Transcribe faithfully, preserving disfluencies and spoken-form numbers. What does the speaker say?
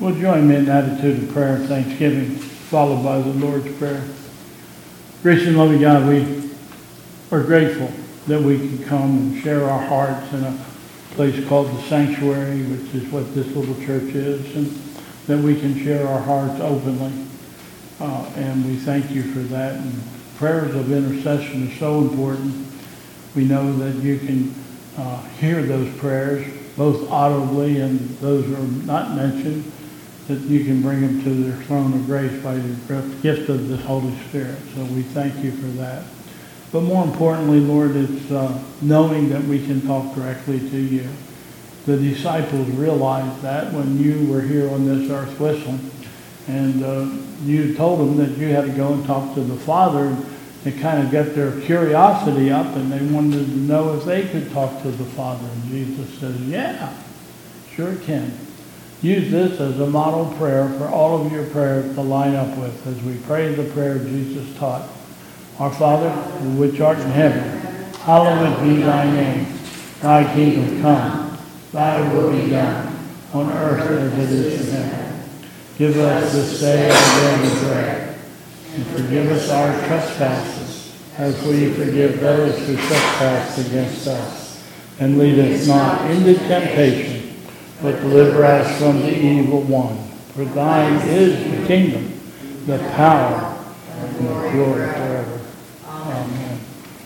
Well, join me in an attitude of prayer and thanksgiving, followed by the Lord's Prayer. Gracious and loving God, we are grateful that we can come and share our hearts in a place called the sanctuary, which is what this little church is, and that we can share our hearts openly. Uh, and we thank you for that. And prayers of intercession are so important. We know that you can uh, hear those prayers, both audibly and those who are not mentioned, that you can bring them to their throne of grace by the gift of the Holy Spirit. So we thank you for that. But more importantly, Lord, it's uh, knowing that we can talk directly to you. The disciples realized that when you were here on this earth whistling, and uh, you told them that you had to go and talk to the Father, and it kind of got their curiosity up, and they wanted to know if they could talk to the Father. And Jesus says, yeah, sure can. Use this as a model prayer for all of your prayers to line up with as we pray the prayer Jesus taught. Our Father, which art in heaven, hallowed be thy name. Thy kingdom come, thy will be done, on earth as it is in heaven. Give us this day our daily bread, and forgive us our trespasses, as we forgive those who trespass against us. And lead us not into temptation, but deliver us from the evil one. For thine is the kingdom, the power, and the glory